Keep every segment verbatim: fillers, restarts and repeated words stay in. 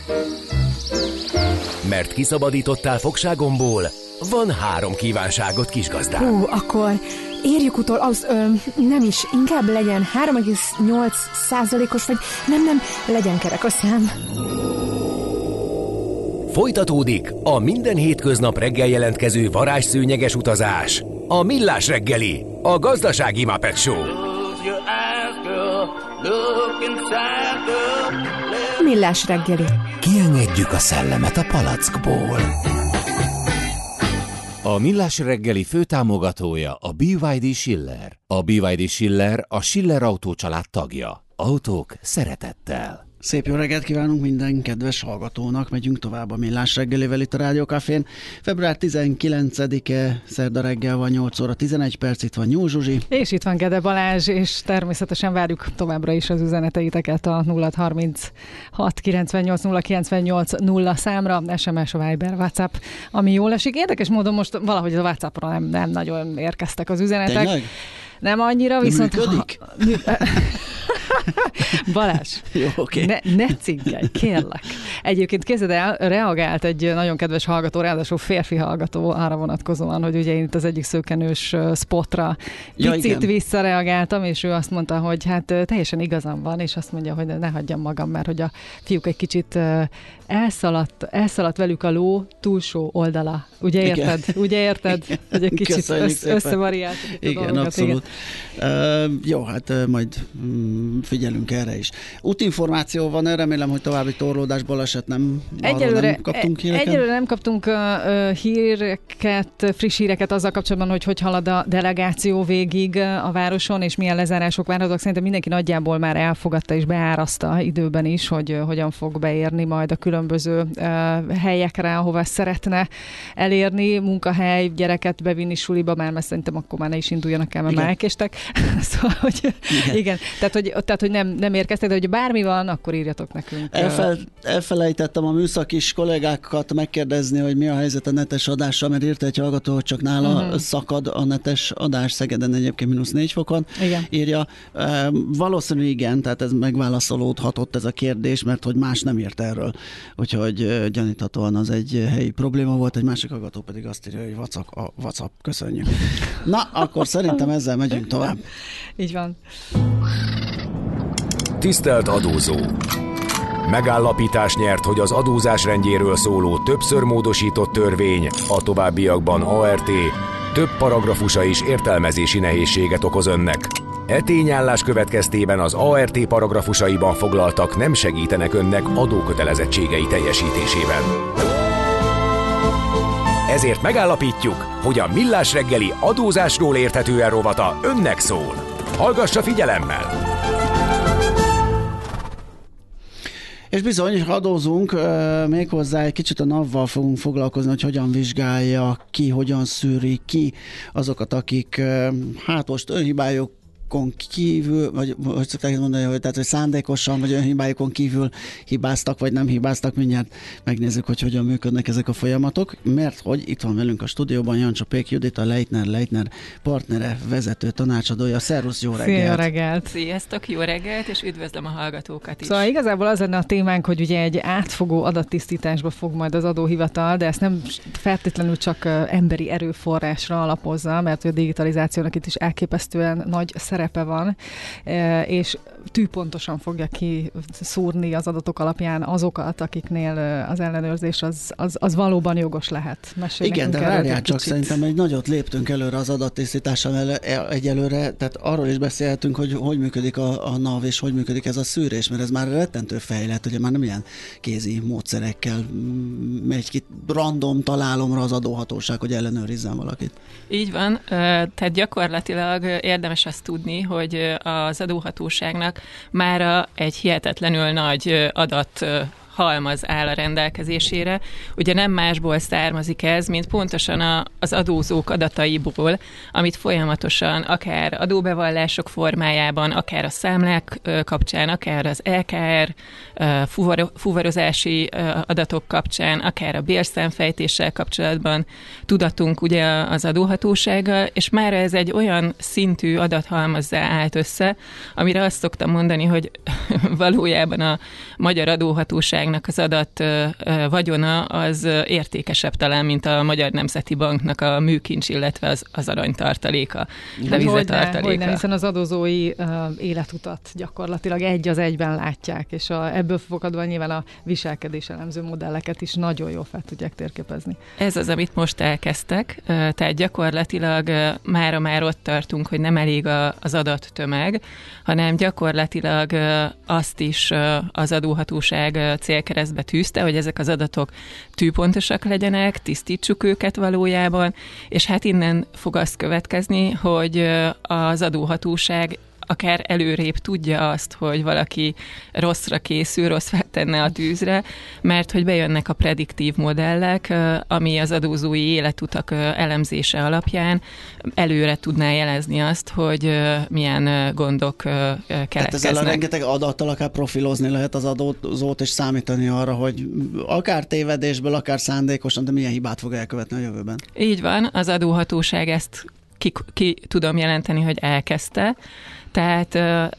Mert kiszabadítottál fogságomból, van három kívánságot, kisgazdám. Hú, akkor érjük utol, az ö, nem is, inkább legyen három egész nyolc százalékos, vagy nem, nem, legyen kerek a szám. Folytatódik a minden hétköznap reggel jelentkező varázsszőnyeges utazás. A Millás reggeli, a gazdasági Muppet Show. Millás reggeli. Kiengedjük a szellemet a palackból. A Millás reggeli főtámogatója a bé vé dé Schiller. A bé vé dé Schiller a Schiller Autó család tagja. Autók szeretettel. Szép jó reggelt kívánunk minden kedves hallgatónak, megyünk tovább a Millás reggelivel itt a Rádió Cafén. február tizenkilencedike, szerda reggel van, nyolc óra tizenegy perc, itt van Nyúl Zsuzsi. És itt van Gede Balázs, és természetesen várjuk továbbra is az üzeneteiteket a nulla harminchat kilencvennyolc nulla kilencvennyolc nulla számra, es em es, Viber, WhatsApp, ami jól esik. Érdekes módon most valahogy a WhatsAppra nem, nem nagyon érkeztek az üzenetek. Tényleg? Nem annyira, nem viszont... Működik? Ha... Balázs, jó, okay. ne, ne ciggelj, kérlek. Egyébként képzeld el, reagált egy nagyon kedves hallgató, ráadásul férfi hallgató arra vonatkozóan, hogy ugye én itt az egyik szőkenős spotra picit ja, visszareagáltam, és ő azt mondta, hogy hát teljesen igazam van, és azt mondja, hogy ne hagyjam magam, mert hogy a fiúk egy kicsit elszaladt, elszaladt velük a ló túlsó oldala. Ugye érted? Igen. Ugye érted? Igen. Hogy egy kicsit össz, összevariált. Igen, dolgokat, abszolút. Igen. Uh, jó, hát uh, majd um, figyelünk erre is. Útinformáció van, remélem, hogy további torlódás, baleset nem, egyelőre, nem kaptunk híreket. Egyelőre nem kaptunk uh, híreket, friss híreket azzal kapcsolatban, hogy hogy halad a delegáció végig a városon, és milyen lezárások várhatók. Szerintem mindenki nagyjából már elfogadta és beáraszta időben is, hogy uh, hogyan fog beérni majd a különböző uh, helyekre, ahova szeretne elérni, munkahely, gyereket bevinni suliba, már mert szerintem akkor már ne is induljanak el, mert már elkéstek. Szóval, hogy igen. igen. Tehát, hogy, tehát, hogy nem, nem érkeztek, de hogy bármi van, akkor írjatok nekünk. Elfel, elfelejtettem a műszakis kollégákat megkérdezni, hogy mi a helyzet a netes adással, mert írta egy hallgató, hogy csak nála uh-huh. szakad a netes adás, Szegeden egyébként mínusz négy fokon. Igen. Írja. E, valószínű igen, tehát ez megválaszolódhatott ez a kérdés, mert hogy más nem írt erről. Úgyhogy gyaníthatóan az egy helyi probléma volt, egy másik hallgató pedig azt írja, hogy WhatsApp, a WhatsApp, köszönjük. Na, akkor szerintem ezzel megyünk tovább. Így van. Tisztelt adózó! Megállapítás nyert, hogy az adózás rendjéről szóló többször módosított törvény, a továbbiakban á er té, több paragrafusa is értelmezési nehézséget okoz önnek. E tényállás következtében az á er té paragrafusaiban foglaltak nem segítenek önnek adókötelezettségei teljesítésében. Ezért megállapítjuk, hogy a Millás reggeli adózásról érthetően rovata önnek szól. Hallgassa figyelemmel! És bizony, adózunk, méghozzá egy kicsit a NAV-val fogunk foglalkozni, hogy hogyan vizsgálja ki, hogyan szűri ki azokat, akik hát most önhibájuk kívül, vagy hogy szokták mondani, hogy, tehát, hogy szándékosan, vagy önhibájukon kívül hibáztak, vagy nem hibáztak, mindjárt megnézzük, hogy hogyan működnek ezek a folyamatok, mert hogy itt van velünk a stúdióban Jancsó Pék Judit, a Leitner Leitner partnere, vezető tanácsadója. Szervusz, jó reggelt! Jó reggelt! Sziasztok, jó reggelt, és üdvözlöm a hallgatókat is! Szóval igazából az lenne a témánk, hogy ugye egy átfogó adattisztításba fog majd az adóhivatal, de ezt nem feltétlenül csak emberi erőforrásra alapozza, mert a digitalizációnak itt is elképesztően nagy szerepe van, és tűpontosan fogja kiszúrni az adatok alapján azokat, akiknél az ellenőrzés az, az, az valóban jogos lehet. Mesélj igen, de várjál csak, szerintem egy nagyot léptünk előre az adattisztítással egyelőre, tehát arról is beszélhetünk, hogy hogy működik a, a NAV, és hogy működik ez a szűrés, mert ez már rettentő fejlett, ugye már nem ilyen kézi módszerekkel megy ki random találomra az adóhatóság, hogy ellenőrizzen valakit. Így van, tehát gyakorlatilag érdemes azt tudni, hogy az adóhatóságnak mára egy hihetetlenül nagy adat halmaz áll a rendelkezésére. Ugye nem másból származik ez, mint pontosan a, az adózók adataiból, amit folyamatosan akár adóbevallások formájában, akár a számlák kapcsán, akár az el ká er fuvar, fuvarozási adatok kapcsán, akár a bérszámfejtéssel kapcsolatban tudatunk ugye az adóhatósággal, és már ez egy olyan szintű adathalmazzá állt össze, amire azt szoktam mondani, hogy valójában a magyar adóhatóság adóhatóságnak az adat vagyona az értékesebb talán, mint a Magyar Nemzeti Banknak a műkincs, illetve az, az aranytartaléka, devizatartaléka. Hogyne, hiszen az adózói uh, életutat gyakorlatilag egy az egyben látják, és a, ebből fakadva nyilván a viselkedés elemző modelleket is nagyon jól fel tudják térképezni. Ez az, amit most elkezdtek, tehát gyakorlatilag mára már ott tartunk, hogy nem elég a, az adattömeg, hanem gyakorlatilag azt is az adóhatóság célkeresztbe tűzte, hogy ezek az adatok tűpontosak legyenek, tisztítsuk őket valójában, és hát innen fog az következni, hogy az adóhatóság akár előrébb tudja azt, hogy valaki rosszra készül, rossz tenne a tűzre, mert hogy bejönnek a prediktív modellek, ami az adózói életutak elemzése alapján előre tudná jelezni azt, hogy milyen gondok keletkeznek. Tehát ezzel a rengeteg adattal akár profilozni lehet az adózót, és számítani arra, hogy akár tévedésből, akár szándékosan, de milyen hibát fog elkövetni a jövőben. Így van, az adóhatóság ezt ki, ki tudom jelenteni, hogy elkezdte. Tehát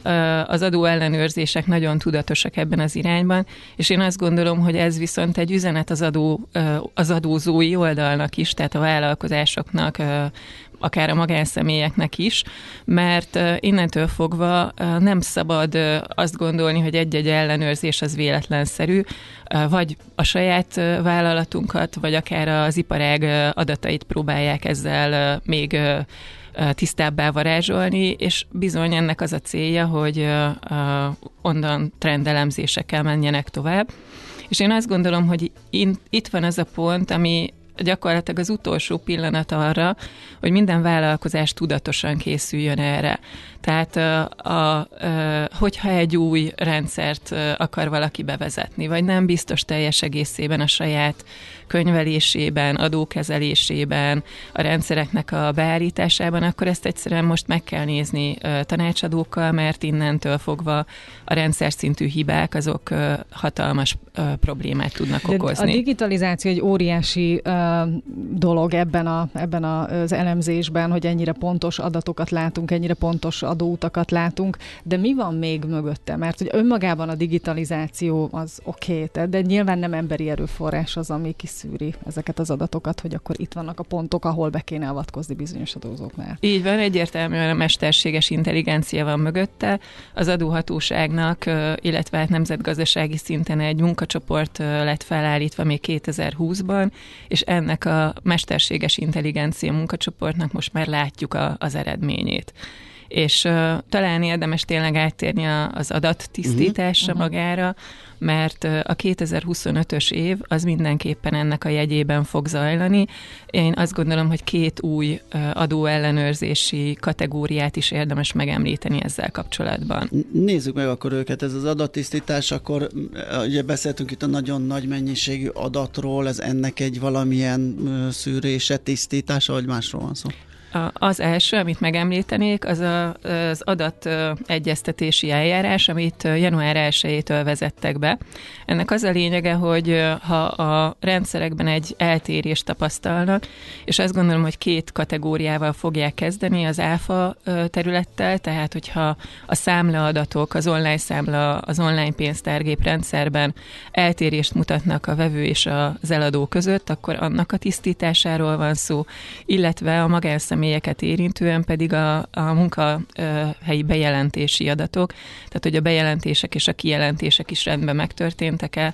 az adóellenőrzések nagyon tudatosak ebben az irányban, és én azt gondolom, hogy ez viszont egy üzenet az, adó, az adózói oldalnak is, tehát a vállalkozásoknak, akár a magánszemélyeknek is, mert innentől fogva nem szabad azt gondolni, hogy egy-egy ellenőrzés az véletlenszerű, vagy a saját vállalatunkat, vagy akár az iparág adatait próbálják ezzel még tisztábbá varázsolni, és bizony ennek az a célja, hogy uh, onnan trendelemzésekkel menjenek tovább. És én azt gondolom, hogy in, itt van az a pont, ami gyakorlatilag az utolsó pillanat arra, hogy minden vállalkozás tudatosan készüljön erre. Tehát a, a, a, hogyha egy új rendszert akar valaki bevezetni, vagy nem biztos teljes egészében a saját könyvelésében, adókezelésében, a rendszereknek a beállításában, akkor ezt egyszerűen most meg kell nézni tanácsadókkal, mert innentől fogva a rendszer szintű hibák azok hatalmas problémát tudnak De okozni. A digitalizáció egy óriási uh, dolog ebben, a, ebben az elemzésben, hogy ennyire pontos adatokat látunk, ennyire pontos adóutakat látunk, de mi van még mögötte? Mert hogy önmagában a digitalizáció az oké, okay, de nyilván nem emberi erőforrás az, ami kiszűri ezeket az adatokat, hogy akkor itt vannak a pontok, ahol be kéne avatkozni bizonyos adózóknál. Így van, egyértelműen a mesterséges intelligencia van mögötte. Az adóhatóságnak, illetve hát nemzetgazdasági szinten egy munkacsoport lett felállítva még kétezer-húszban, és ennek a mesterséges intelligencia munkacsoportnak most már látjuk a, az eredményét. És uh, talán érdemes tényleg áttérni a, az adattisztításra uh-huh. magára, mert uh, a kétezer-huszonötös év az mindenképpen ennek a jegyében fog zajlani. Én azt gondolom, hogy két új uh, adóellenőrzési kategóriát is érdemes megemlíteni ezzel kapcsolatban. Nézzük meg akkor őket, ez az adattisztítás, akkor ugye beszéltünk itt a nagyon nagy mennyiségű adatról, ez ennek egy valamilyen uh, szűrése, tisztítása, vagy másról van szó? Az első, amit megemlítenék, az a, az adategyeztetési eljárás, amit január elsejétől vezettek be. Ennek az a lényege, hogy ha a rendszerekben egy eltérést tapasztalnak, és azt gondolom, hogy két kategóriával fogják kezdeni, az áfa területtel, tehát hogyha a számlaadatok, az online számla, az online pénztárgép rendszerben eltérést mutatnak a vevő és az eladó között, akkor annak a tisztításáról van szó, illetve a magánszemély személyeket érintően pedig a, a munkahelyi bejelentési adatok, tehát hogy a bejelentések és a kijelentések is rendben megtörténtek-e,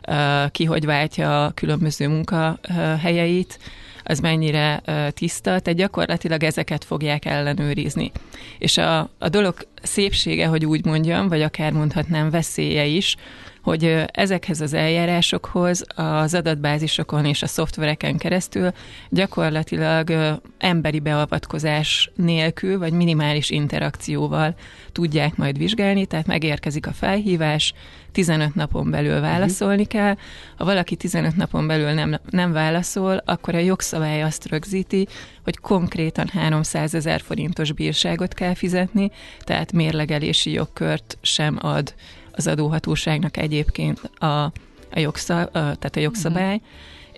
ki hogy váltja a különböző munkahelyeit, az mennyire tiszta, tehát gyakorlatilag ezeket fogják ellenőrizni. És a, a dolog szépsége, hogy úgy mondjam, vagy akár mondhatnám veszélye is, hogy ezekhez az eljárásokhoz az adatbázisokon és a szoftvereken keresztül gyakorlatilag emberi beavatkozás nélkül, vagy minimális interakcióval tudják majd vizsgálni, tehát megérkezik a felhívás, tizenöt napon belül válaszolni kell. Ha valaki tizenöt napon belül nem, nem válaszol, akkor a jogszabály azt rögzíti, hogy konkrétan háromszázezer forintos bírságot kell fizetni, tehát mérlegelési jogkört sem ad az adóhatóságnak egyébként a, a, jogszab, a, tehát a jogszabály, uh-huh.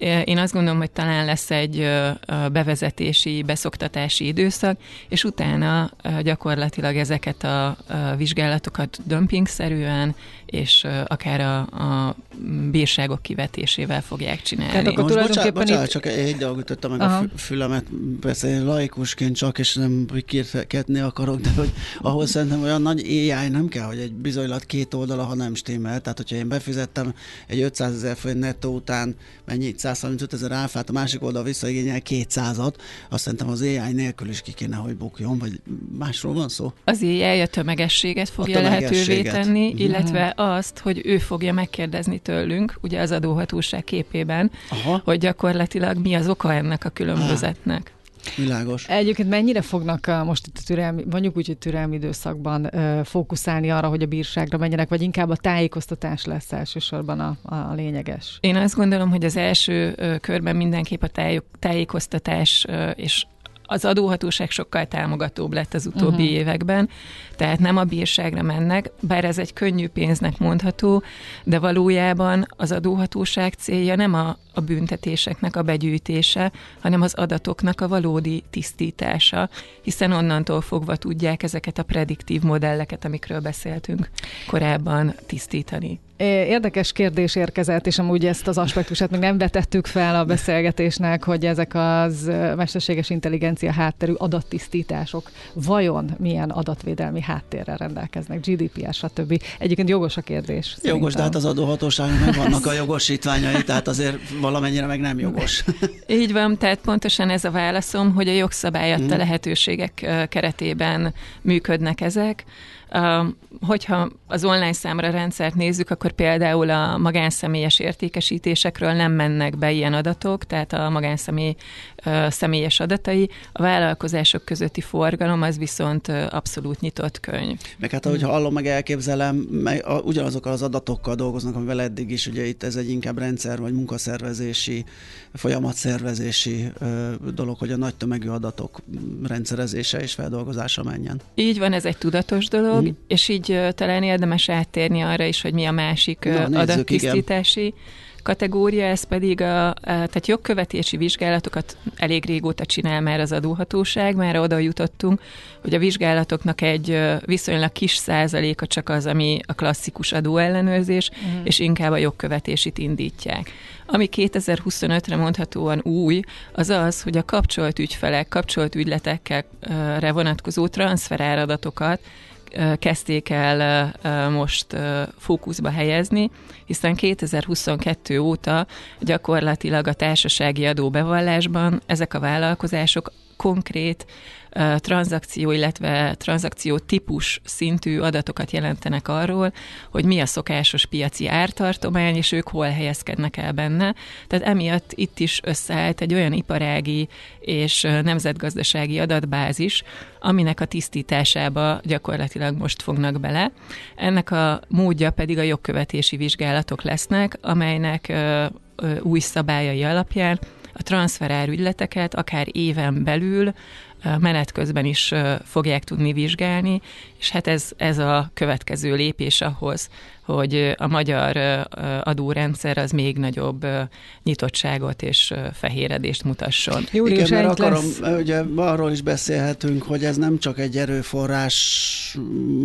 Én azt gondolom, hogy talán lesz egy bevezetési, beszoktatási időszak, és utána gyakorlatilag ezeket a vizsgálatokat dömpingszerűen, és akár a, a bírságok kivetésével fogják csinálni. Tehát akkor most bocsánat, bocsánat, itt... csak egy dolgot ütötte meg Aha. a fülemet, persze én laikusként csak, és nem kérkedni akarok, de hogy ahol szerintem olyan nagy á i nem kell, hogy egy bizonylat két oldala, ha nem stimmel. Tehát, hogyha én befizettem egy ötszázezer forint nettó után mennyi, százharmincöt ezer áfát, a másik oldal visszaigényel kétszázat, azt szerintem az á i nélkül is ki kéne, hogy bukjon, vagy másról van szó? Az á i a tömegességet fogja a tömegességet. lehetővé tenni, illetve azt, hogy ő fogja megkérdezni tőlünk, ugye az adóhatóság képében, Aha. hogy gyakorlatilag mi az oka ennek a különbözetnek. Világos. Egyébként mennyire fognak uh, most itt a türelmi, mondjuk úgy, hogy türelmi időszakban uh, fókuszálni arra, hogy a bírságra menjenek, vagy inkább a tájékoztatás lesz elsősorban a, a lényeges? Én azt gondolom, hogy az első uh, körben mindenképp a táj, tájékoztatás uh, és az adóhatóság sokkal támogatóbb lett az utóbbi uh-huh. években, tehát nem a bírságra mennek, bár ez egy könnyű pénznek mondható, de valójában az adóhatóság célja nem a, a büntetéseknek a begyűjtése, hanem az adatoknak a valódi tisztítása, hiszen onnantól fogva tudják ezeket a prediktív modelleket, amikről beszéltünk korábban, tisztítani. Érdekes kérdés érkezett, és amúgy ezt az aspektusát még nem vetettük fel a beszélgetésnek, hogy ezek az mesterséges intelligencia hátterű adattisztítások vajon milyen adatvédelmi háttérrel rendelkeznek, gé dé pé er, stb. Egyébként jogos a kérdés. Szerintem. Jogos, de hát az adóhatóságnak meg vannak a jogosítványai, tehát azért valamennyire meg nem jogos. Így van, tehát pontosan ez a válaszom, hogy a jogszabály adta hmm. lehetőségek keretében működnek ezek. Uh, hogyha az online számra rendszert nézzük, akkor például a magánszemélyes értékesítésekről nem mennek be ilyen adatok, tehát a magánszemély uh, személyes adatai. A vállalkozások közötti forgalom az viszont uh, abszolút nyitott könyv. Meg hát, ahogy hallom, meg elképzelem, meg a, ugyanazokkal az adatokkal dolgoznak, amivel eddig is, ugye itt ez egy inkább rendszer, vagy munkaszervezési, folyamatszervezési uh, dolog, hogy a nagy tömegű adatok rendszerezése és feldolgozása menjen. Így van, ez egy tudatos dolog, Mm. és így uh, talán érdemes áttérni arra is, hogy mi a másik uh, Na, adattisztítási kategória, ez pedig a, a tehát jogkövetési vizsgálatokat elég régóta csinál már az adóhatóság, már oda jutottunk, hogy a vizsgálatoknak egy viszonylag kis százaléka csak az, ami a klasszikus adóellenőrzés, mm. és inkább a jogkövetésit indítják. Ami kétezer-huszonötre mondhatóan új, az az, hogy a kapcsolt ügyfelek, kapcsolt ügyletekre vonatkozó transferáradatokat kezdték el most fókuszba helyezni, hiszen kétezer-huszonkettő óta gyakorlatilag a társasági adóbevallásban ezek a vállalkozások konkrét uh, tranzakció, illetve tranzakció típus szintű adatokat jelentenek arról, hogy mi a szokásos piaci ártartomány, és ők hol helyezkednek el benne. Tehát emiatt itt is összeállt egy olyan iparági és nemzetgazdasági adatbázis, aminek a tisztításába gyakorlatilag most fognak bele. Ennek a módja pedig a jogkövetési vizsgálatok lesznek, amelynek uh, uh, új szabályai alapján a transferár ügyleteket akár éven belül menet közben is fogják tudni vizsgálni, és hát ez, ez a következő lépés ahhoz, hogy a magyar adórendszer az még nagyobb nyitottságot és fehéredést mutasson. Igen, mert akarom, ugye arról is beszélhetünk, hogy ez nem csak egy erőforrás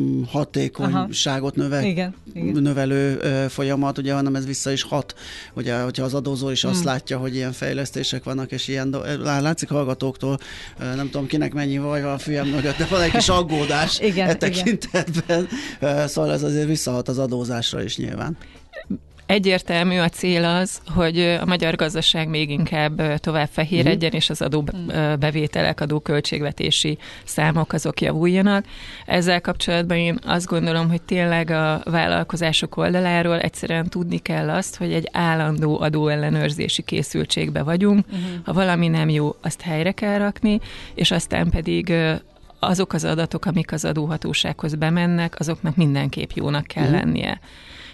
hatékonyságot növe, igen, igen. növelő folyamat, ugye, hanem ez vissza is hat. Ugye, hogyha az adózó is azt hmm. látja, hogy ilyen fejlesztések vannak, és ilyen, do- látszik hallgatóktól, nem tudom kinek mennyi vaj van a fülyem mögött, de van egy kis aggódás igen, e tekintetben. Igen. Szóval ez azért visszahat az adózásra is nyilván. Egyértelmű a cél az, hogy a magyar gazdaság még inkább tovább fehéredjen, és az adóbevételek, adóköltségvetési számok azok javuljanak. Ezzel kapcsolatban én azt gondolom, hogy tényleg a vállalkozások oldaláról egyszerűen tudni kell azt, hogy egy állandó adóellenőrzési készültségbe vagyunk. Uh-huh. Ha valami nem jó, azt helyre kell rakni, és aztán pedig azok az adatok, amik az adóhatósághoz bemennek, azoknak mindenképp jónak kell uh-huh. lennie.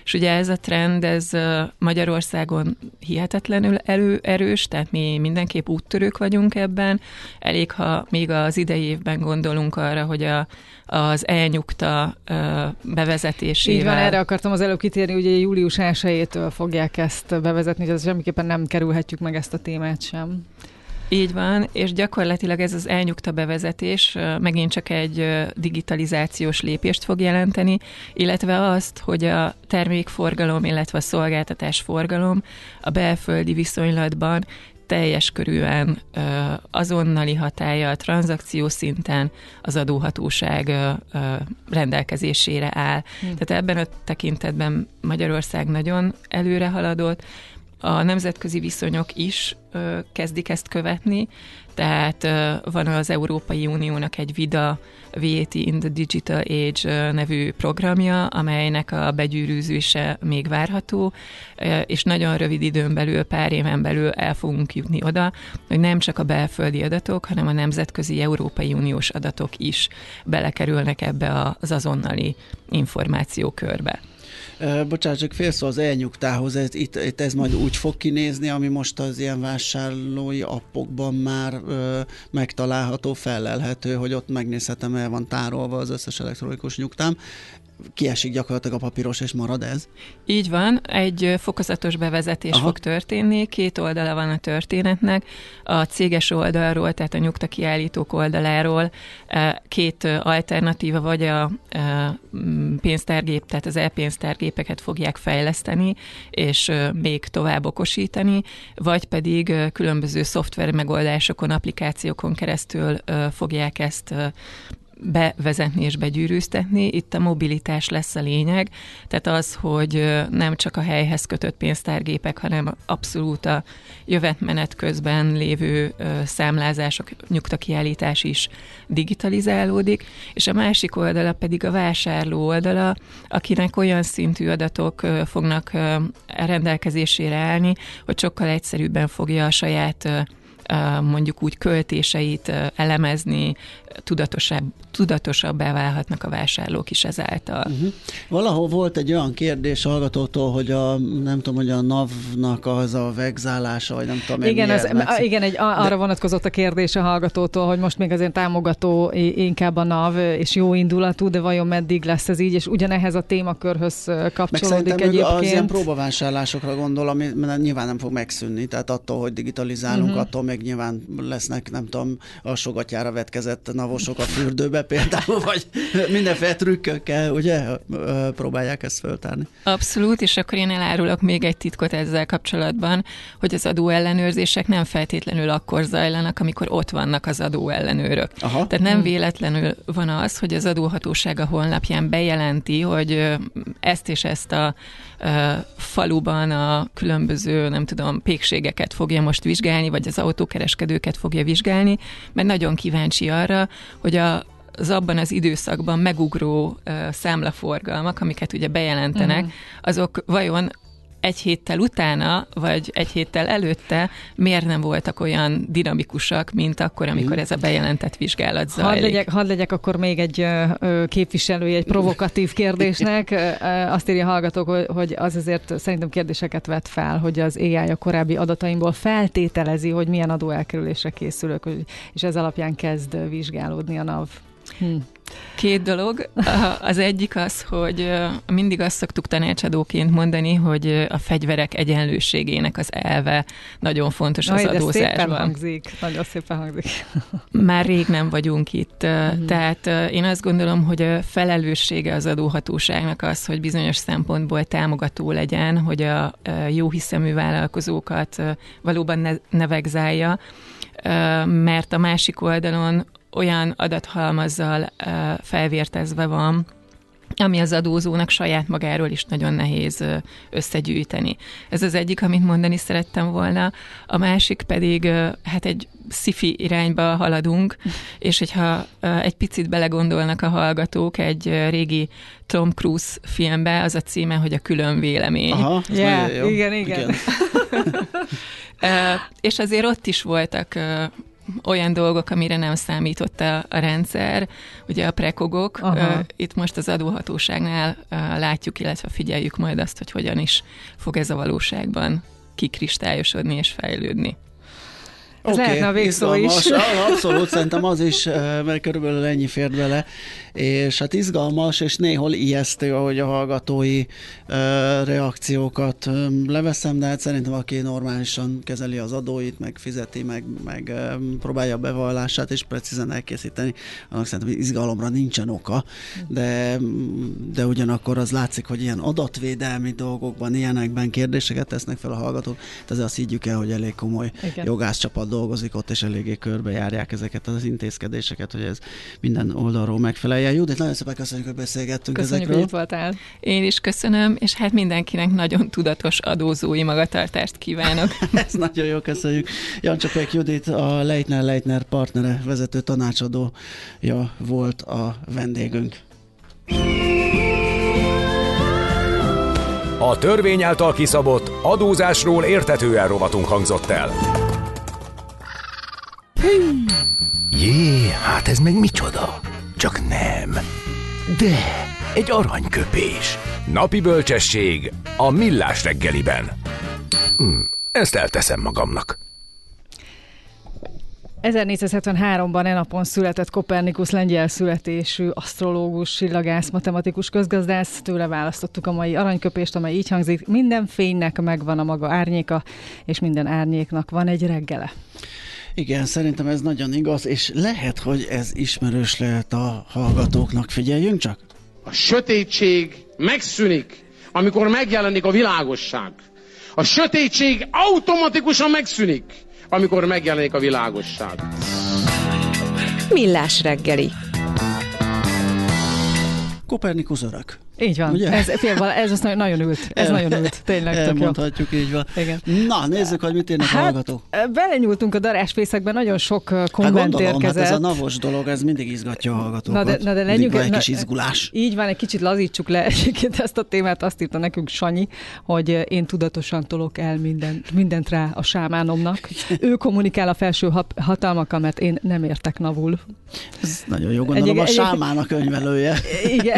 És ugye ez a trend, ez Magyarországon hihetetlenül elő, erős, tehát mi mindenképp úttörők vagyunk ebben. Elég, ha még az idei évben gondolunk arra, hogy a, az e-nyugta bevezetésével... Így van, erre akartam az előbb kitérni, ugye július elsejétől fogják ezt bevezetni, és semmiképpen nem kerülhetjük meg ezt a témát sem. Így van, és gyakorlatilag ez az e-nyugta bevezetés megint csak egy digitalizációs lépést fog jelenteni, illetve azt, hogy a termékforgalom, illetve a szolgáltatásforgalom a belföldi viszonylatban teljes körűen azonnali hatállyal, tranzakció szinten az adóhatóság rendelkezésére áll. Hmm. Tehát ebben a tekintetben Magyarország nagyon előre haladott, a nemzetközi viszonyok is ö, kezdik ezt követni, tehát ö, van az Európai Uniónak egy VIDA, V A T in the Digital Age ö, nevű programja, amelynek a begyűrűzése még várható, ö, és nagyon rövid időn belül, pár éven belül el fogunk jutni oda, hogy nem csak a belföldi adatok, hanem a nemzetközi Európai Uniós adatok is belekerülnek ebbe az azonnali információkörbe. Bocsánat, csak félszó az e-nyugtához, ez, itt, itt ez majd úgy fog kinézni, ami most az ilyen vásárlói appokban már ö, megtalálható, felelhető, hogy ott megnézhetem, el van tárolva az összes elektronikus nyugtám. Kiesik gyakorlatilag a papíros, és marad ez? Így van, egy fokozatos bevezetés Aha. fog történni, két oldala van a történetnek, a céges oldalról, tehát a nyugtakiállítók oldaláról két alternatíva, vagy a pénztárgép, tehát az e-pénztárgépeket fogják fejleszteni, és még tovább okosítani, vagy pedig különböző szoftver megoldásokon, applikációkon keresztül fogják ezt bevezetni és begyűrűztetni. Itt a mobilitás lesz a lényeg, tehát az, hogy nem csak a helyhez kötött pénztárgépek, hanem abszolút a jövetmenet közben lévő számlázások, nyugtakiállítás is digitalizálódik, és a másik oldala pedig a vásárló oldala, akinek olyan szintű adatok fognak rendelkezésére állni, hogy sokkal egyszerűbben fogja a saját mondjuk úgy költéseit elemezni, tudatosabb, tudatosabbá válhatnak a vásárlók is ezáltal. Uh-huh. Valahol volt egy olyan kérdés hallgatótól, hogy a, nem tudom, hogy a NAV-nak az a vegzálása, vagy nem tudom, igen, az, igen, egy, arra de... vonatkozott a kérdés a hallgatótól, hogy most még azért támogató inkább a NAV, és jó indulatú, de vajon meddig lesz ez így, és ugyanehhez a témakörhöz kapcsolódik egyébként. Az ilyen próbavásárlásokra gondol, ami nyilván nem fog megszűnni, tehát attól, hogy digitalizálunk, uh-huh. attól meg nyilván lesznek, nem tudom, alsógatyára vetkezett navosok a fürdőbe például, vagy mindenféle trükkökkel, ugye, próbálják ezt föltárni. Abszolút, és akkor én elárulok még egy titkot ezzel kapcsolatban, hogy az adóellenőrzések nem feltétlenül akkor zajlanak, amikor ott vannak az adóellenőrök. Aha. Tehát nem véletlenül van az, hogy az adóhatóság a honlapján bejelenti, hogy ezt és ezt a faluban a különböző, nem tudom, pékségeket fogja most vizsgálni, vagy az autókereskedőket fogja vizsgálni, mert nagyon kíváncsi arra, hogy a az abban az időszakban megugró uh, számlaforgalmak, amiket ugye bejelentenek, uh-huh. azok vajon egy héttel utána, vagy egy héttel előtte miért nem voltak olyan dinamikusak, mint akkor, amikor ez a bejelentett vizsgálat zajlik. Hadd legyek, hadd legyek akkor még egy képviselője egy provokatív kérdésnek. Azt írja hallgatók, hogy az azért szerintem kérdéseket vet fel, hogy az á i a korábbi adataimból feltételezi, hogy milyen adóelkerülésre készülök, és ez alapján kezd vizsgálódni a NAV. Hm. Két dolog. Az egyik az, hogy mindig azt szoktuk tanácsadóként mondani, hogy a fegyverek egyenlőségének az elve nagyon fontos az adózásban. Szépen hangzik. Nagyon szépen hangzik. Már rég nem vagyunk itt. Mm. Tehát én azt gondolom, hogy a felelőssége az adóhatóságnak az, hogy bizonyos szempontból támogató legyen, hogy a jóhiszemű vállalkozókat valóban ne, ne vegzálja, mert a másik oldalon olyan adathalmazzal uh, felvértezve van, ami az adózónak saját magáról is nagyon nehéz uh, összegyűjteni. Ez az egyik, amit mondani szerettem volna. A másik pedig, uh, hát egy sci-fi irányba haladunk, és hogyha uh, egy picit belegondolnak a hallgatók egy uh, régi Tom Cruise filmbe, az a címe, hogy A külön vélemény. Aha, yeah, igen, igen. igen. uh, és azért ott is voltak uh, olyan dolgok, amire nem számított a, a rendszer, ugye a prekogok. Aha. Itt most az adóhatóságnál látjuk, illetve figyeljük majd azt, hogy hogyan is fog ez a valóságban kikristályosodni és fejlődni. Ez okay, lehetne a végszó is. Abszolút, szerintem az is, mert körülbelül ennyi fért bele, és hát izgalmas, és néhol ijesztő, ahogy a hallgatói uh, reakciókat um, leveszem, de hát szerintem aki normálisan kezeli az adóit, meg fizeti, meg, meg um, próbálja a bevallását, és precízen elkészíteni, annak szerintem izgalomra nincsen oka, de, de ugyanakkor az látszik, hogy ilyen adatvédelmi dolgokban, ilyenekben kérdéseket tesznek fel a hallgatók, tehát azt higgyük el, hogy elég komoly Igen. jogászcsapat dolgozik ott, és eléggé körbejárják ezeket az intézkedéseket, hogy ez minden oldalról megfeleljen. Judit, nagyon szépen köszönjük, hogy beszélgettünk köszönjük, ezekről. Hogy itt voltál. Én is köszönöm, és hát mindenkinek nagyon tudatos adózói magatartást kívánok. Ez nagyon jó, köszönjük. Jancsapék Judit, a Leitner Leitner partnere, vezető tanácsadója volt a vendégünk. A törvény által kiszabott adózásról érthetően rovatunk hangzott el. Jé, hát ez meg micsoda? Csak nem. De, egy aranyköpés. Napi bölcsesség a Millás reggeliben. Hm, ezt elteszem magamnak. ezernégyszázhetvenháromban e napon született Kopernikusz, lengyel születésű asztrológus, csillagász, matematikus közgazdász. Tőle választottuk a mai aranyköpést, amely így hangzik: minden fénynek megvan a maga árnyéka, és minden árnyéknak van egy reggele. Igen, szerintem ez nagyon igaz, és lehet, hogy ez ismerős lehet a hallgatóknak. Figyeljünk csak! A sötétség megszűnik, amikor megjelenik a világosság. A sötétség automatikusan megszűnik, amikor megjelenik a világosság. Millás reggeli. Kopernikusz örök. Így van. Ugye? Ez, félval, ez az nagyon ült. Ez nagyon ült. Tényleg tök jó. Mondhatjuk, így van. Igen. Na, nézzük, hogy mit írnak hát, a hallgatók. Belenyúltunk a darásfészekben, nagyon sok komment hát gondolom, érkezett. Hát ez a navos dolog, ez mindig izgatja a hallgatókat. Na de, na de legyünk, van egy na, kis izgulás. Így van, egy kicsit lazítsuk le egyébként ezt a témát. Azt írta nekünk Sanyi, hogy én tudatosan tolok el mindent, mindent rá a sámánomnak. Ő kommunikál a felső hatalmakkal, mert én nem értek navul. Ez nagyon jó, gondolom, egy, a sámán a könyvelője. Igen.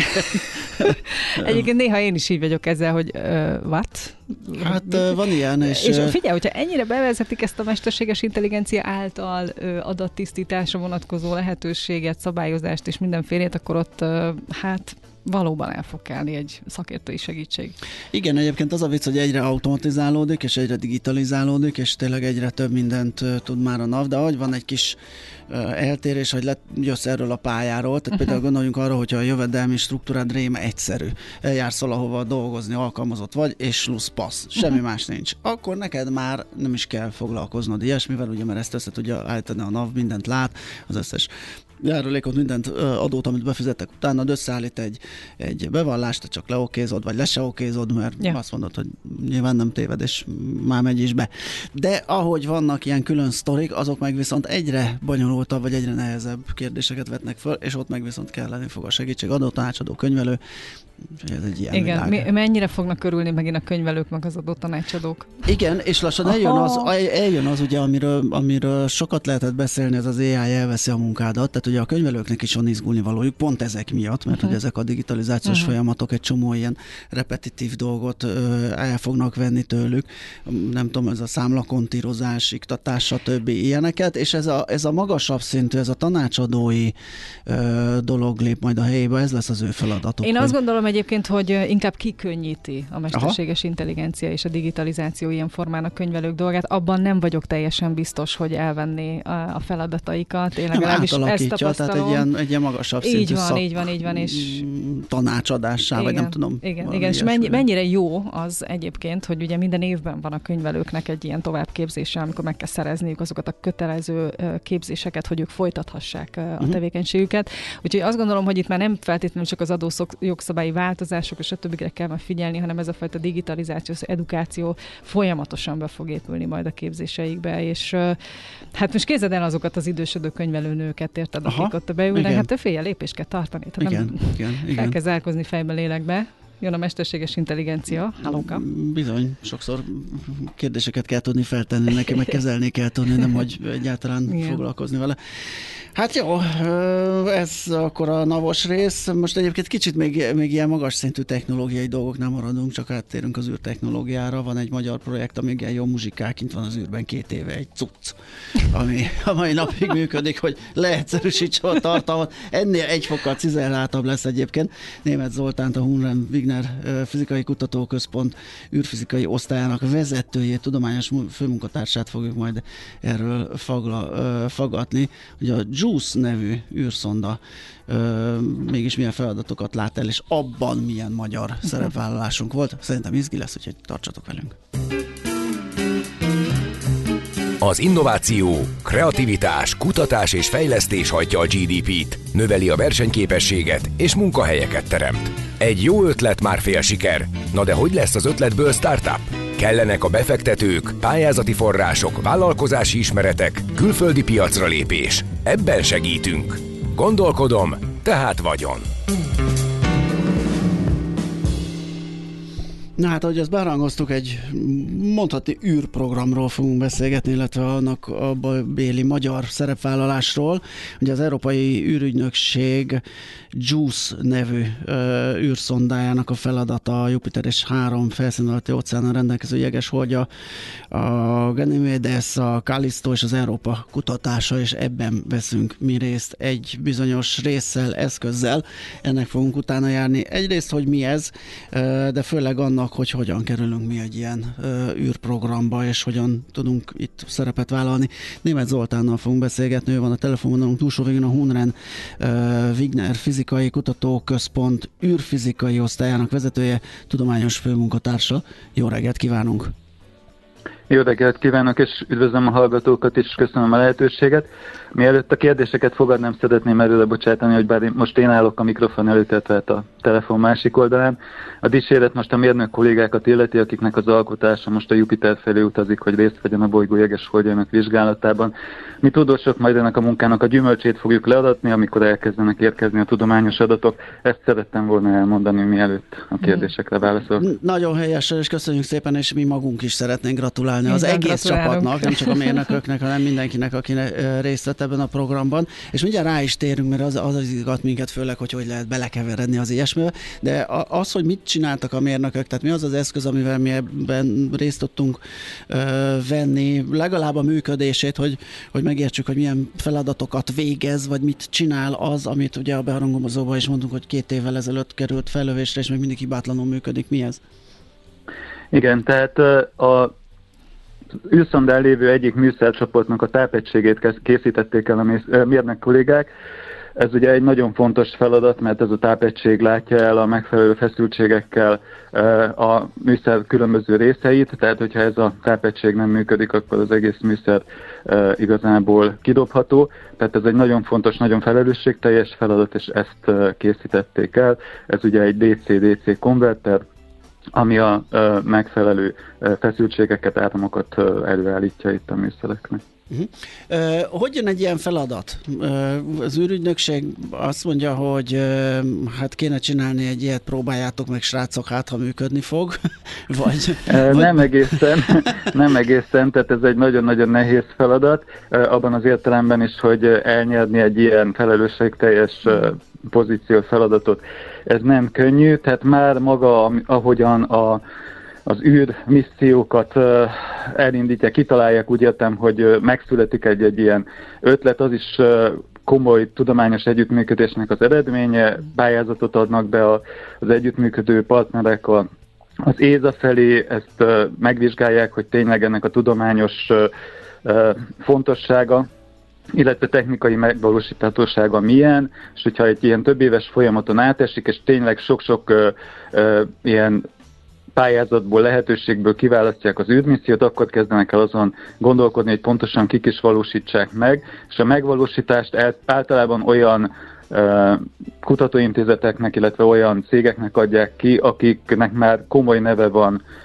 Egyébként néha én is így vagyok ezzel, hogy uh, what? Hát uh, van ilyen. És, és figyelj, hogyha ennyire bevezetik ezt a mesterséges intelligencia által uh, adattisztításra vonatkozó lehetőséget, szabályozást és mindenfélét, akkor ott uh, hát valóban el fog kelni egy szakértői segítség. Igen, egyébként az a vicc, hogy egyre automatizálódik, és egyre digitalizálódik, és tényleg egyre több mindent uh, tud már a NAV, de ahogy van egy kis uh, eltérés, hogy let, jössz erről a pályáról, tehát uh-huh. például gondoljunk arra, hogyha a jövedelmi struktúrád réme egyszerű, eljársz valahova dolgozni, alkalmazott vagy, és slusz passz, semmi uh-huh. más nincs. Akkor neked már nem is kell foglalkoznod ilyesmivel, ugye, mert ezt össze tudja állítani a NAV, mindent lát, az összes járulékot, mindent adót, amit befizettek, utána összeállít egy, egy bevallást, te csak leokézod, vagy le se okézod, mert ja. azt mondod, hogy nyilván nem téved, és már megy is be. De ahogy vannak ilyen külön sztorik, azok meg viszont egyre bonyolultabb, vagy egyre nehezebb kérdéseket vetnek föl, és ott meg viszont kelleni fog a segítség, adó, tanácsadó, könyvelő. Ez egy ilyen Igen, mi, mennyire fognak körülni megint a könyvelők, meg az adó tanácsadók? Igen, és lassan eljön az, eljön az ugye, amiről, amiről sokat lehetett beszélni, ez az á i elveszi a munkádat, tehát ugye a könyvelőknek is van izgulni valójuk, pont ezek miatt, mert uh-huh. ugye ezek a digitalizációs uh-huh. folyamatok egy csomó ilyen repetitív dolgot ö, el fognak venni tőlük, nem tudom, ez a számlakontírozás, iktatás, stb. Ilyeneket, és ez a, ez a magasabb szintű, ez a tanácsadói ö, dolog lép majd a helyébe, ez lesz az ő feladatuk. Én hogy... azt gondolom egyébként, hogy inkább kikönnyíti a mesterséges Aha. intelligencia és a digitalizáció ilyen formán a könyvelők dolgát. Abban nem vagyok teljesen biztos, hogy elvenné a feladataikat. Én legalábbis ezt tapasztalom. Tehát egy ilyen, egy ilyen magasabb így szintű van, szak, így van, így van, és tanácsadássá, vagy nem tudom. Igen, igen. És mennyi, mennyire jó az egyébként, hogy ugye minden évben van a könyvelőknek egy ilyen továbbképzése, amikor meg kell szerezniük azokat a kötelező képzéseket, hogy ők folytathassák a uh-huh. tevékenységüket. Úgyhogy azt gondolom, hogy itt már nem feltétlenül csak az adójogszabályi változások és a többikre kell már figyelni, hanem ez a fajta digitalizáció, edukáció folyamatosan be fog épülni majd a képzéseikbe, és hát most képzeld el azokat az idősödő könyvelőnőket, érted, akik ott beülnek, hát te fél lépést kell tartani. Tehát igen, nem igen, igen. Elkezd elkozni fejbe, lélekbe. jön a mesterséges intelligencia. Hallóka. Bizony, sokszor kérdéseket kell tudni feltenni, neki meg kezelni kell tudni, nem hogy egyáltalán igen. foglalkozni vele. Hát jó, ez akkor a navos rész. Most egyébként kicsit még, még ilyen magas szintű technológiai dolgok nem maradunk, csak áttérünk az űrtechnológiára. Van egy magyar projekt, ami ilyen jó muzsikák, kint van az űrben két éve, egy cucc, ami a mai napig működik, hogy leegyszerűsítse a tartalmat. Ennél egy fokkal cizelláltabb lesz egyébként. Németh Zoltánt, a Hunrem Wigner Fizikai Kutatóközpont űrfizikai osztályának vezetőjét, tudományos főmunkatársát fogjuk majd erről fagla, fagatni, hogy a JUICE nevű űrszonda ö, mégis milyen feladatokat lát el, és abban milyen magyar szerepvállalásunk volt. Szerintem izgi lesz, úgyhogy tartsatok velünk. Az innováció, kreativitás, kutatás és fejlesztés hajtja a gé dé pét, növeli a versenyképességet és munkahelyeket teremt. Egy jó ötlet már fél siker. Na de hogy lesz az ötletből startup? Kellenek a befektetők, pályázati források, vállalkozási ismeretek, külföldi piacra lépés. Ebben segítünk. Gondolkodom, tehát vagyon. Na hát, ahogy ezt beharangoztuk, egy mondhatni űrprogramról fogunk beszélgetni, illetve annak a béli magyar szerepvállalásról. Ugye az Európai űrügynökség JUICE nevű ö, űrszondájának a feladata a Jupiter és három felszín alatti óceánon rendelkező jeges holdja, a Ganymedes, a Callisto és az Európa kutatása, és ebben veszünk mi részt egy bizonyos résszel, eszközzel. Ennek fogunk utána járni. Egyrészt, hogy mi ez, de főleg annak, hogy hogyan kerülünk mi egy ilyen ö, űrprogramba, és hogyan tudunk itt szerepet vállalni. Németh Zoltánnal fogunk beszélgetni, ő van a telefonvonalunk túlsó végén, a Hunrem ö, Wigner Fizikai Kutatóközpont űrfizikai osztályának vezetője, tudományos főmunkatársa. Jó reggelt kívánunk! Jó reggelt kívánok, és üdvözlöm a hallgatókat, és köszönöm a lehetőséget. Mielőtt a kérdéseket fogadnám, szeretném előre bocsátani, hogy bár most én állok a mikrofon előtt, tehát a telefon másik oldalán. A dicséret most a mérnök kollégákat illeti, akiknek az alkotása most a Jupiter felé utazik, hogy részt vegyen a bolygó jeges holdjának vizsgálatában. Mi tudósok majd ennek a munkának a gyümölcsét fogjuk leadatni, amikor elkezdenek érkezni a tudományos adatok. Ezt szerettem volna elmondani, mielőtt a kérdésekre válaszolok. Nagyon helyes, és köszönjük szépen, és mi magunk is szeretnénk gratulálni az egész csapatnak, nem csak a mérnököknek, hanem mindenkinek, aki részt vett ebben a programban. És mindjárt rá is térünk, mert az, az izgat minket főleg, hogy hogy lehet belekeveredni az ilyesmivel. De az, hogy mit csináltak a mérnökök, tehát mi az az eszköz, amivel mi ebben részt tudtunk ö, venni, legalább a működését, hogy, hogy megértsük, hogy milyen feladatokat végez, vagy mit csinál az, amit ugye a beharangozóban is mondtunk, hogy két évvel ezelőtt került fellövésre, és még mindig hibátlanul működik. Mi ez? Igen, tehát a űrszondán lévő egyik műszercsoportnak a tápegységét készítették el a mérnök kollégák. Ez ugye egy nagyon fontos feladat, mert ez a tápegység látja el a megfelelő feszültségekkel a műszer különböző részeit, tehát hogyha ez a tápegység nem működik, akkor az egész műszer igazából kidobható. Tehát ez egy nagyon fontos, nagyon felelősségteljes feladat, és ezt készítették el. Ez ugye egy dé cé-dé cé konverter, ami a uh, megfelelő uh, feszültségeket, áramokat uh, előállítja itt a műszereknek. Uh-huh. Uh, hogy jön egy ilyen feladat? Uh, az űrügynökség azt mondja, hogy uh, hát kéne csinálni egy ilyet, próbáljátok meg, srácok, hát ha működni fog. vagy, uh, vagy... Nem egészen, nem egészen, tehát ez egy nagyon-nagyon nehéz feladat, uh, abban az értelemben is, hogy elnyerni egy ilyen felelősségteljes uh, pozíció, feladatot. Ez nem könnyű, tehát már maga, ahogyan a, az űr missziókat uh, elindítják, kitalálják, úgy értem, hogy uh, megszületik egy, egy ilyen ötlet, az is uh, komoly tudományos együttműködésnek az eredménye, pályázatot adnak be a, az együttműködő partnerek a, az é zé á felé, ezt uh, megvizsgálják, hogy tényleg ennek a tudományos uh, uh, fontossága, illetve technikai megvalósíthatósága milyen, és hogyha egy ilyen több éves folyamaton átesik, és tényleg sok-sok uh, uh, ilyen pályázatból, lehetőségből kiválasztják az űrmissziót, akkor kezdenek el azon gondolkodni, hogy pontosan kik is valósítsák meg, és a megvalósítást általában olyan uh, kutatóintézeteknek, illetve olyan cégeknek adják ki, akiknek már komoly neve van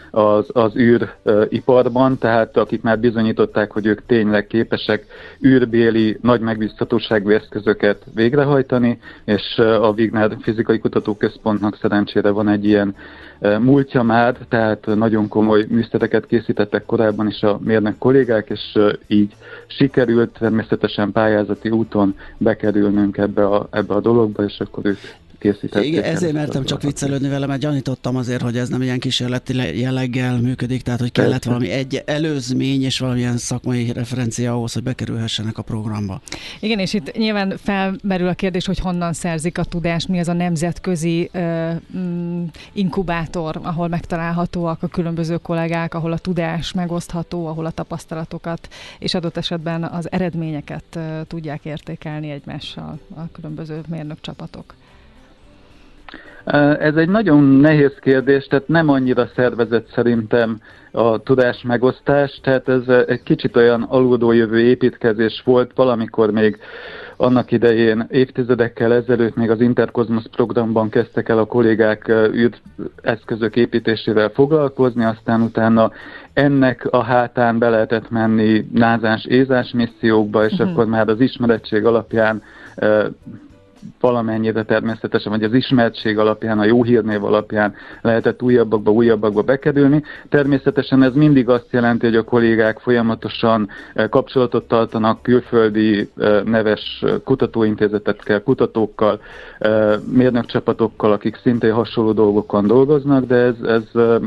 az, az űriparban, tehát akik már bizonyították, hogy ők tényleg képesek űrbéli nagy megbízhatóságú eszközöket végrehajtani, és a Wigner Fizikai Kutatóközpontnak szerencsére van egy ilyen múltja már, tehát nagyon komoly műszereket készítettek korábban is a mérnök kollégák, és így sikerült természetesen pályázati úton bekerülnünk ebbe a, ebbe a dologba, és akkor ők készítették. Igen, ezért mertem csak viccelődni vele, mert gyanítottam azért, hogy ez nem ilyen kísérleti jelleggel működik, tehát hogy kellett valami egy előzmény és valamilyen szakmai referencia ahhoz, hogy bekerülhessenek a programba. Igen, és itt nyilván felmerül a kérdés, hogy honnan szerzik a tudást, mi az a nemzetközi uh, inkubátor, ahol megtalálhatóak a különböző kollégák, ahol a tudás megosztható, ahol a tapasztalatokat és adott esetben az eredményeket uh, tudják értékelni egymással a különböző mérnök csapatok. Ez egy nagyon nehéz kérdés, tehát nem annyira szervezett szerintem a tudás megosztás, tehát ez egy kicsit olyan alulról jövő építkezés volt, valamikor még annak idején évtizedekkel ezelőtt még az Interkozmosz programban kezdtek el a kollégák űreszközök építésével foglalkozni, aztán utána ennek a hátán be lehetett menni názás, ézás missziókba, és uh-huh. akkor már az ismerettség alapján valamennyire természetesen, vagy az ismertség alapján, a jó hírnév alapján lehetett újabbakba, újabbakba bekerülni. Természetesen ez mindig azt jelenti, hogy a kollégák folyamatosan kapcsolatot tartanak külföldi neves kutatóintézetekkel, kutatókkal, mérnökcsapatokkal, akik szintén hasonló dolgokon dolgoznak, de ez, ez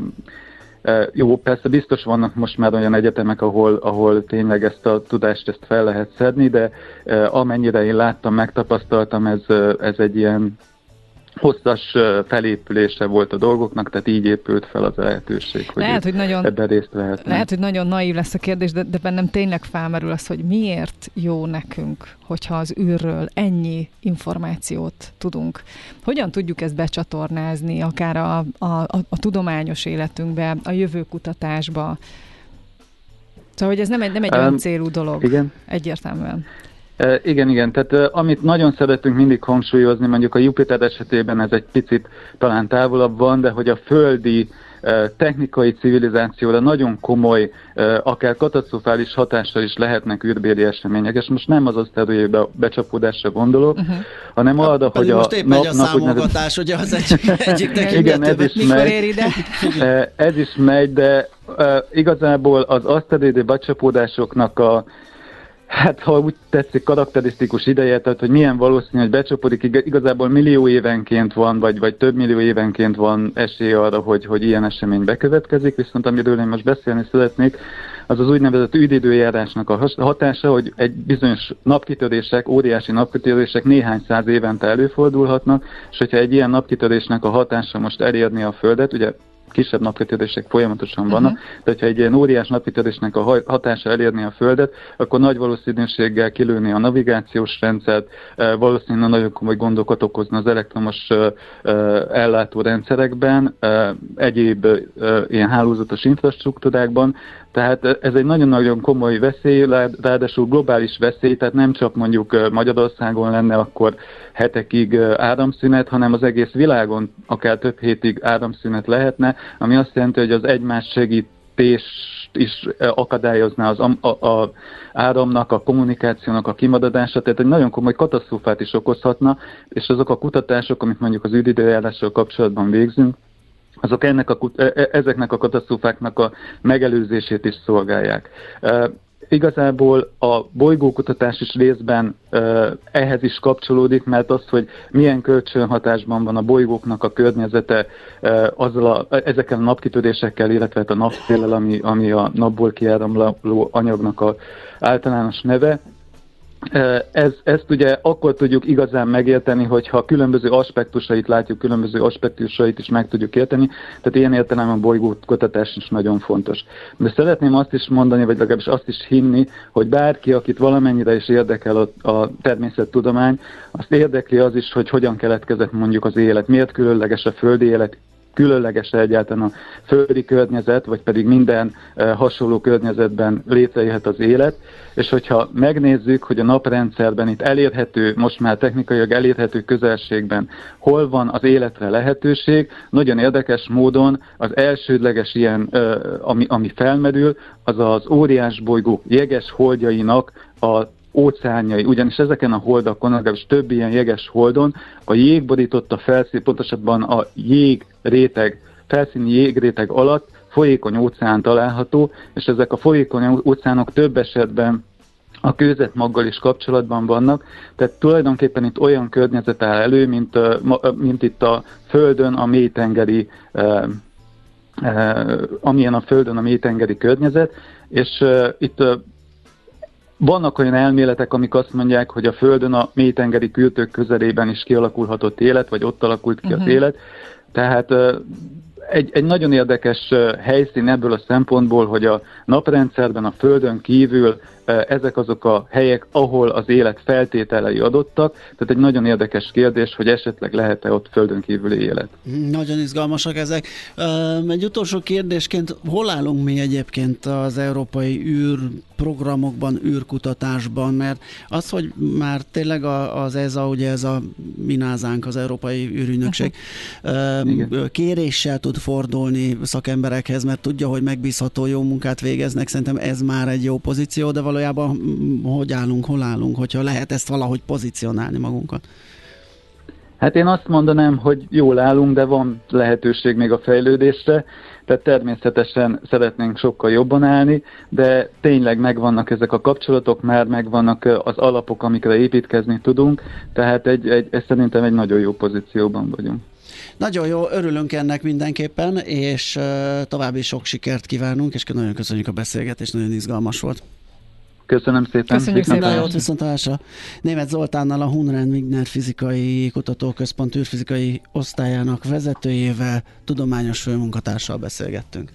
jó, persze biztos vannak most már olyan egyetemek, ahol, ahol tényleg ezt a tudást ezt fel lehet szedni, de amennyire én láttam, megtapasztaltam, ez, ez egy ilyen hosszas felépülése volt a dolgoknak, tehát így épült fel az lehetőség, hogy, lehet, hogy nagyon, ebben részt vehetnek. Lehet, hogy nagyon naív lesz a kérdés, de, de bennem tényleg felmerül az, hogy miért jó nekünk, hogyha az űrről ennyi információt tudunk. Hogyan tudjuk ezt becsatornázni, akár a, a, a, a tudományos életünkbe, a jövőkutatásba? Szóval, hogy ez nem egy, nem egy um, öncélú dolog. Igen. Egyértelműen. Uh, igen, igen, tehát uh, amit nagyon szeretünk mindig hangsúlyozni, mondjuk a Jupiter esetében ez egy picit talán távolabb van, de hogy a földi uh, technikai civilizációra nagyon komoly, uh, akár katasztrofális hatással is lehetnek űrbéli események, és most nem az aszteroid be, becsapódásra gondolok, uh-huh. hanem arra, hogy a most épp megy a számogatás, ugye az egyik, egyik igen, ez is megy, uh, ez is megy, de uh, igazából az aszteroidi becsapódásoknak a hát ha úgy tetszik, karakterisztikus ideje, tehát hogy milyen valószínű, hogy becsapódik, igazából millió évenként van, vagy, vagy több millió évenként van esély arra, hogy, hogy ilyen esemény bekövetkezik, viszont amiről én most beszélni szeretnék, az az úgynevezett űridőjárásnak a hatása, hogy egy bizonyos napkitörések, óriási napkitörések néhány száz évente előfordulhatnak, és hogyha egy ilyen napkitörésnek a hatása most elérni a Földet, ugye kisebb napkitörések folyamatosan vannak, uh-huh. de hogyha egy ilyen óriás napkitörésnek a hatása elérni a Földet, akkor nagy valószínűséggel kilőni a navigációs rendszert, valószínűleg nagyon komoly gondokat okozna az elektromos ellátó rendszerekben, egyéb ilyen hálózatos infrastruktúrákban, tehát ez egy nagyon-nagyon komoly veszély, ráadásul globális veszély, tehát nem csak mondjuk Magyarországon lenne akkor hetekig áramszünet, hanem az egész világon akár több hétig áramszünet lehetne, ami azt jelenti, hogy az egymás segítést is akadályozná az a, a, a áramnak, a kommunikációnak a kimaradása, tehát egy nagyon komoly katasztrófát is okozhatna, és azok a kutatások, amit mondjuk az űridőjárással kapcsolatban végzünk, azok ennek a, ezeknek a katasztrófáknak a megelőzését is szolgálják. E, igazából a bolygókutatás is részben e, ehhez is kapcsolódik, mert az, hogy milyen kölcsönhatásban van a bolygóknak a környezete e, azzal a, ezekkel a napkitörésekkel, illetve a napszéllel, ami, ami a napból kiáramló anyagnak a általános neve. Ez, ezt ugye akkor tudjuk igazán megérteni, hogyha különböző aspektusait látjuk, különböző aspektusait is meg tudjuk érteni, tehát ilyen értelemben a bolygókutatás is nagyon fontos. De szeretném azt is mondani, vagy legalábbis azt is hinni, hogy bárki, akit valamennyire is érdekel a, a természettudomány, azt érdekli az is, hogy hogyan keletkezett mondjuk az élet, miért különleges a földi élet, különleges egyáltalán a földi környezet, vagy pedig minden hasonló környezetben létrejöhet az élet, és hogyha megnézzük, hogy a naprendszerben itt elérhető, most már technikailag elérhető közelségben hol van az életre lehetőség, nagyon érdekes módon az elsődleges ilyen, ami, ami felmerül, az az óriás bolygó jeges holdjainak a óceánjai, ugyanis ezeken a holdakon, legalábbis több ilyen jeges holdon a jég borította felszín, pontosabban a jégréteg, felszíni jégréteg alatt folyékony óceán található, és ezek a folyékony óceánok több esetben a kőzetmaggal is kapcsolatban vannak, tehát tulajdonképpen itt olyan környezet áll elő, mint, mint itt a Földön a mélytengeri, amilyen a Földön a mélytengeri környezet, és itt vannak olyan elméletek, amik azt mondják, hogy a Földön a mélytengeri kürtők közelében is kialakulhatott élet, vagy ott alakult ki uh-huh. az élet. Tehát egy, egy nagyon érdekes helyszín ebből a szempontból, hogy a naprendszerben, a Földön kívül ezek azok a helyek, ahol az élet feltételei adottak. Tehát egy nagyon érdekes kérdés, hogy esetleg lehet-e ott Földön kívüli élet. Nagyon izgalmasak ezek. Egy utolsó kérdésként, hol állunk mi egyébként az európai űrprogramokban, űrkutatásban? Mert az, hogy már tényleg az e es á, ugye ez a mi názánk, az Európai űrügynökség, uh-huh. kéréssel tud fordulni szakemberekhez, mert tudja, hogy megbízható, jó munkát végeznek. Szerintem ez már egy jó pozíció, de valójában hogy állunk, hol állunk, hogyha lehet ezt valahogy pozícionálni magunkat? Hát én azt mondanám, hogy jól állunk, de van lehetőség még a fejlődésre, tehát természetesen szeretnénk sokkal jobban állni, de tényleg megvannak ezek a kapcsolatok, már megvannak az alapok, amikre építkezni tudunk, tehát egy, egy, egy, szerintem egy nagyon jó pozícióban vagyunk. Nagyon jó, örülünk ennek mindenképpen, és további sok sikert kívánunk, és nagyon köszönjük a beszélgetést, nagyon izgalmas volt. Köszönöm szépen. Köszönjük szépen. Nagyon jót, viszontlátásra. Németh Zoltánnal, a Hunren Wigner Fizikai Kutatóközpont űrfizikai osztályának vezetőjével, tudományos főmunkatársal beszélgettünk.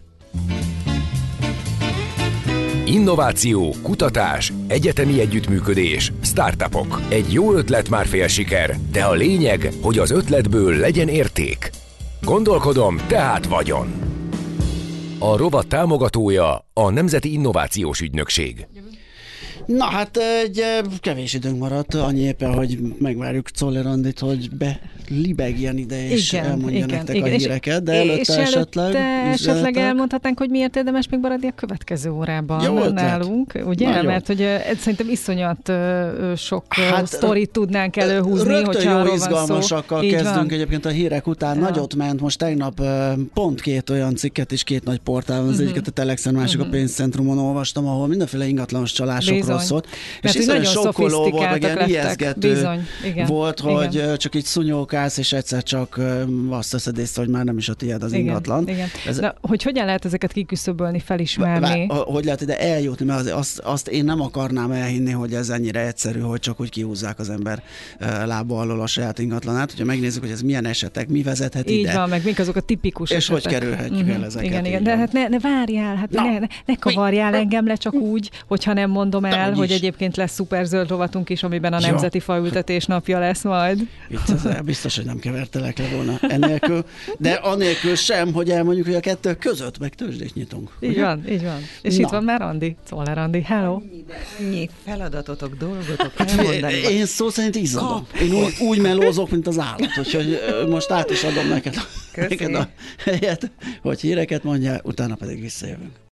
Innováció, kutatás, egyetemi együttműködés, startupok. Egy jó ötlet már fél siker, de a lényeg, hogy az ötletből legyen érték. Gondolkodom, tehát vagyon. A rovat támogatója a Nemzeti Innovációs Ügynökség. Na hát egy kevés időnk maradt, annyi éppen, hogy megvárjuk Czoller Andit, hogy belibegjen ide, és igen, elmondja igen, nektek igen. a híreket, de előtte és esetleg... esetleg elmondhatnánk, hogy miért érdemes még maradni a következő órában jó nálunk, ugye? Nagyon. Mert hogy uh, szerintem iszonyat uh, sok hát, sztorit tudnánk előhúzni, rögtön hogyha arról jó van izgalmasakkal szó. kezdünk van. Egyébként a hírek után. Ja. Nagyot ment most tegnap uh, pont két olyan cikket is két nagy portálon, az uh-huh. egyiket a Telexen, másik uh-huh. a Pénzcentrumon olvastam, ahol mindenféle ingatlanos csalásokról szólt. És ez nagyon sokkoló volt, meg ilyen ijesztgető Bizony, igen, volt, hogy igen. csak így szunyókálsz, és egyszer csak azt teszed észre, hogy már nem is a tiéd az igen, ingatlan. Igen. Ez... De hogy hogyan lehet ezeket kiküszöbölni, felismerni? Vár, hogy lehet ide eljutni, mert az, azt, azt én nem akarnám elhinni, hogy ez ennyire egyszerű, hogy csak úgy kihúzzák az ember lába alól a saját ingatlanát. Hogyha megnézzük, hogy ez milyen esetek, mi vezethet így ide. Így van, meg mik azok a tipikus és esetek. És hogy kerülhetjük uh-huh. el ezeket. Igen, igen. De hát ne, ne várjál, hát ne, ne, ne kavarjál mi? engem le csak úgy, hogyha nem mondom el, hogy egyébként lesz szuper zöld rovatunk is, amiben a Nemzeti ja. Faültetés napja lesz majd. Itt az, biztos, hogy nem kevertelek le volna ennélkül, de anélkül sem, hogy elmondjuk, hogy a kettő között meg tőzsdét nyitunk. Így ugye? van, így van. És Na. itt van már Andi, Czoller Andi. Hello! Ennyi feladatotok, dolgotok elmondani. Én szó szerint izzadom. Én úgy, úgy melózok, mint az állat, úgyhogy most át is adom neked, neked a helyet, hogy híreket mondjál, utána pedig visszajövünk.